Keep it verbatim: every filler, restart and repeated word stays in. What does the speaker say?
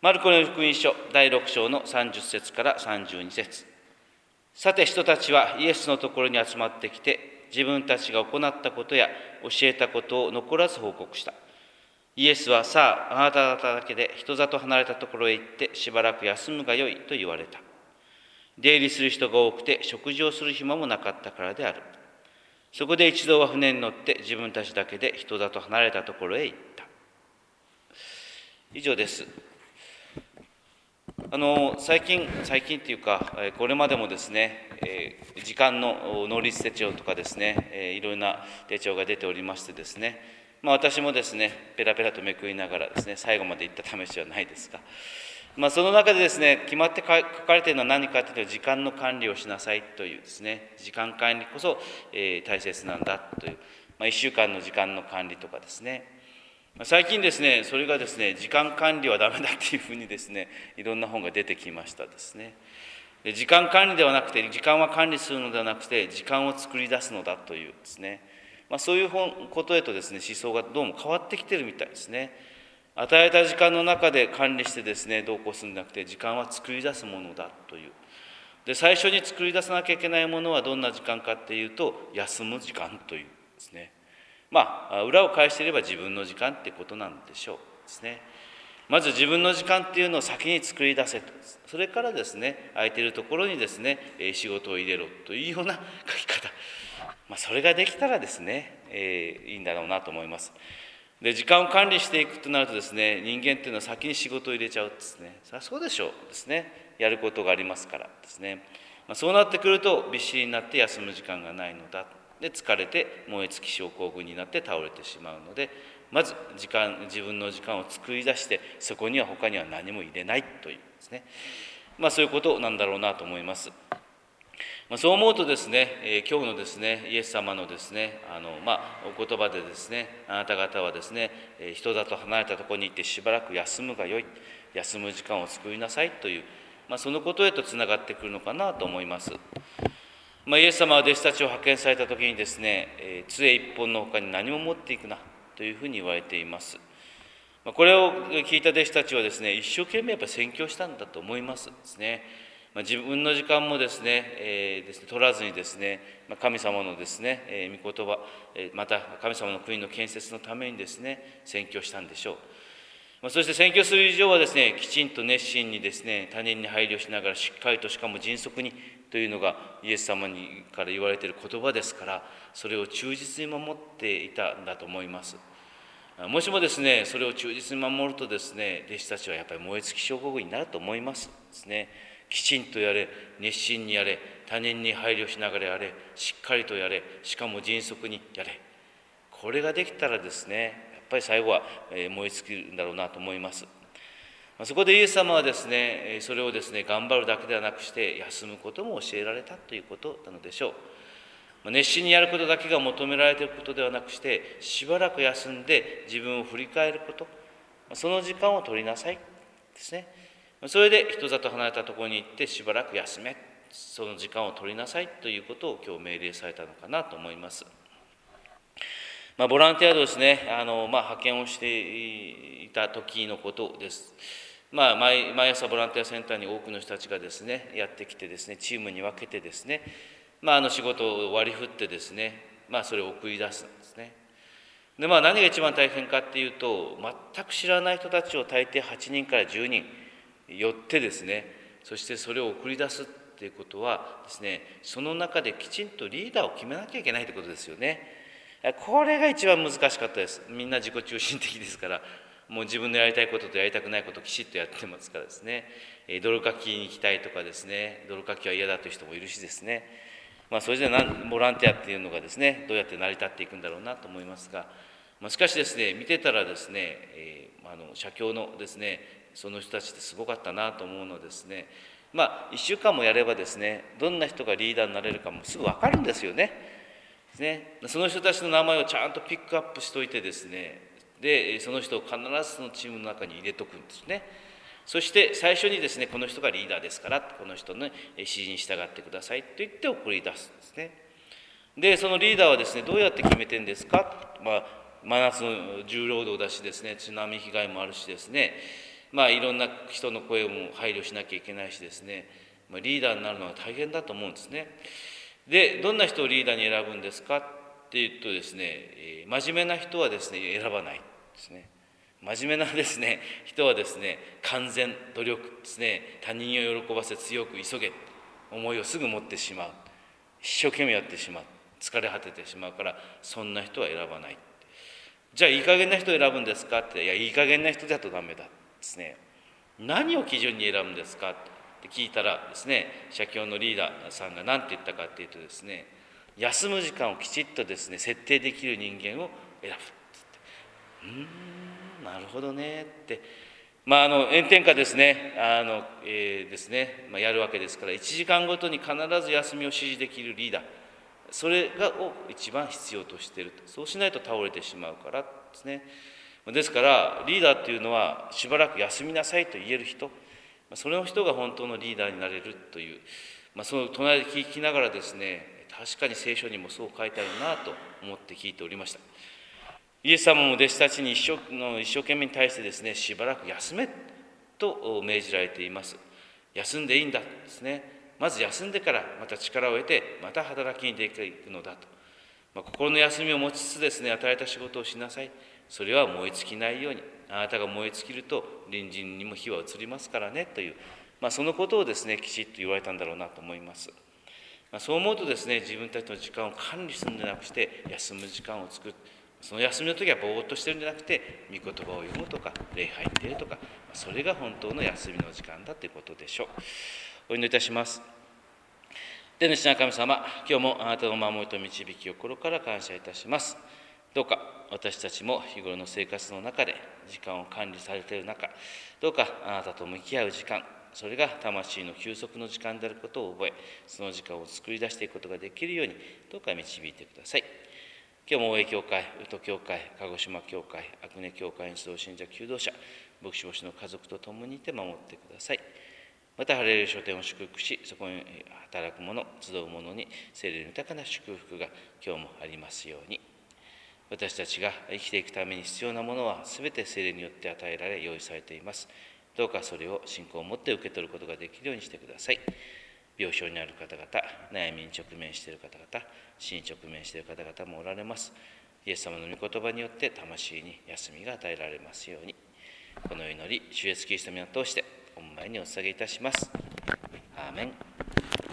マルコの福音書だいろく章のさんじゅっ節からさんじゅうに節。さて人たちはイエスのところに集まってきて、自分たちが行ったことや教えたことを残らず報告した。イエスは、さあ、あなた方だけで人里離れたところへ行ってしばらく休むがよいと言われた。出入りする人が多くて食事をする暇もなかったからである。そこで一同は船に乗って自分たちだけで人里離れたところへ行った。以上です。あの最近、最近というか、これまでもですね、時間の能率手帳とかですね、いろんな手帳が出ておりましてですね、まあ、私もですね、ペラペラとめくりながらですね、最後まで行った試しはないですが、まあ、その中でですね、決まって書かれているのは何かというと、時間の管理をしなさいというですね、時間管理こそ、えー、大切なんだという、まあ、いっしゅうかんの時間の管理とかですね、最近ですね、それがですね、時間管理はダメだっていうふうにですね、いろんな本が出てきましたですね。で、時間管理ではなくて、時間は管理するのではなくて、時間を作り出すのだというですね、まあ、そういうことへとですね、思想がどうも変わってきているみたいですね。与えた時間の中で管理してですね、どうこうするんじゃなくて、時間は作り出すものだという。で、最初に作り出さなきゃいけないものはどんな時間かっていうと、休む時間というですね。まあ、裏を返していれば自分の時間ってことなんでしょうですね。まず自分の時間っていうのを先に作り出せと。それからですね、空いているところにですね、仕事を入れろというような書き方。まあ、それができたらですね、えー、いいんだろうなと思います。で、時間を管理していくとなるとですね、人間っていうのは先に仕事を入れちゃうですね。そりゃそうでしょうですね。やることがありますからですね。まあ、そうなってくると、びっしりになって休む時間がないのだ。で、疲れて燃え尽き症候群になって倒れてしまうので、まず時間、自分の時間を作り出して、そこには他には何も入れないというですね。まあ、そういうことなんだろうなと思います。まあ、そう思うとですね、えー、今日のですね、イエス様のですね、あの、まあ、お言葉でですね、あなた方はですね、えー、人里離れたところに行ってしばらく休むがよい、休む時間を作りなさいという、まあ、そのことへとつながってくるのかなと思います。まあ、イエス様は弟子たちを派遣されたときにですね、えー、杖一本のほかに何も持っていくなというふうに言われています。まあ、これを聞いた弟子たちはですね、一生懸命やっぱり宣教したんだと思いますですね。まあ、自分の時間もですね、えー、ですね取らずにですね、まあ、神様のですね、えー、御言葉、えー、また神様の国の建設のためにですね、宣教したんでしょう。まあ、そして宣教する以上はですね、きちんと熱心にですね、他人に配慮しながらしっかりとしかも迅速にというのがイエス様にから言われている言葉ですから、それを忠実に守っていたんだと思います。もしもですね、それを忠実に守るとですね、弟子たちはやっぱり燃え尽き症候群になると思いますですね。きちんとやれ、熱心にやれ、他人に配慮しながらやれ、しっかりとやれ、しかも迅速にやれ。これができたらですね、やっぱり最後は燃え尽きるんだろうなと思います。そこでイエス様はですね、それをですね、頑張るだけではなくして休むことも教えられたということなのでしょう。熱心にやることだけが求められていることではなくして、しばらく休んで自分を振り返ること、その時間を取りなさいですね。それで人里離れたところに行ってしばらく休め、その時間を取りなさいということを今日命令されたのかなと思います。まあ、ボランティアでですね、あの、まあ、派遣をしていた時のことです。まあ、毎, 毎朝ボランティアセンターに多くの人たちがですね、やってきてですね、チームに分けてですね、まあ、あの仕事を割り振ってですね、まあ、それを送り出すんですね。で、まあ、何が一番大変かっていうと、全く知らない人たちを大抵はちにんからじゅうにん寄ってですね、そしてそれを送り出すっていうことはですね、その中できちんとリーダーを決めなきゃいけないということですよね。これが一番難しかったです。みんな自己中心的ですから、もう自分のやりたいこととやりたくないことをきちっとやってますからですね、泥かきに行きたいとかですね、泥かきは嫌だという人もいるしですね、まあ、それじゃボランティアっていうのがですね、どうやって成り立っていくんだろうなと思いますが、まあ、しかしですね、見てたらですね、えー、あの社協のですね、その人たちってすごかったなと思うのですね、まあ、いっしゅうかんもやればですね、どんな人がリーダーになれるかもすぐ分かるんですよね。ですね、その人たちの名前をちゃんとピックアップしといてですね、でその人を必ずそのチームの中に入れとくんですね。そして最初にですね、この人がリーダーですから、この人の指示に従ってくださいと言って送り出すんですね。でそのリーダーはですね、どうやって決めてんですか。まあ、真夏の重労働だしですね、津波被害もあるしですね、 まあ、いろんな人の声も配慮しなきゃいけないしですね、まあ、リーダーになるのは大変だと思うんですね。で、どんな人をリーダーに選ぶんですかっていうとですね、えー、真面目な人はですね、選ばないですね。真面目なですね、人はですね、完全努力ですね、他人を喜ばせ強く急げ、思いをすぐ持ってしまう。一生懸命やってしまう。疲れ果ててしまうから、そんな人は選ばない。じゃあ、いい加減な人を選ぶんですかって、いや、いい加減な人だとダメだですね。何を基準に選ぶんですかって聞いたらですね、社協のリーダーさんが何て言ったかっていうとですね、休む時間をきちっとですね、設定できる人間を選ぶって言って、うーん、なるほどねって、まあ、あの炎天下ですね、あの、えー、ですね、まあ、やるわけですから、いちじかんごとに必ず休みを指示できるリーダー、それがを一番必要としていると。そうしないと倒れてしまうからですね。ですからリーダーっていうのはしばらく休みなさいと言える人、それの人が本当のリーダーになれるという、まあ、その隣で聞きながらですね、確かに聖書にもそう書いてあるなと思って聞いておりました。イエス様も弟子たちに一生の一生懸命に対してですね、しばらく休めと命じられています。休んでいいんだですね。まず休んでからまた力を得てまた働きに出ていくのだと、まあ、心の休みを持ちつつですね、与えた仕事をしなさい。それは燃え尽きないように、あなたが燃え尽きると隣人にも火は移りますからねという、まあ、そのことをですねきちっと言われたんだろうなと思います。まあ、そう思うとですね、自分たちの時間を管理するんじゃなくして休む時間を作る。その休みの時はぼーっとしてるんじゃなくて御言葉を読むとか礼拝に出るとか、それが本当の休みの時間だということでしょう。お祈りいたします。天の父なる神様、今日もあなたの守りと導きを心から感謝いたします。どうか私たちも日頃の生活の中で時間を管理されている中、どうかあなたと向き合う時間、それが魂の休息の時間であることを覚え、その時間を作り出していくことができるようにどうか導いてください。今日も大江教会、宇都教会、鹿児島教会、阿久根教会日動信者求道者、牧師牧師の家族と共にいて守ってください。また、ハレルヤ書店を祝福し、そこに働く者、集う者に聖霊の豊かな祝福が今日もありますように。私たちが生きていくために必要なものはすべて聖霊によって与えられ用意されています。どうかそれを信仰を持って受け取ることができるようにしてください。病床にある方々、悩みに直面している方々、死に直面している方々もおられます。イエス様の御言葉によって魂に休みが与えられますように。この祈り、主イエスキリストの皆を通して御前にお捧げいたします。アーメン。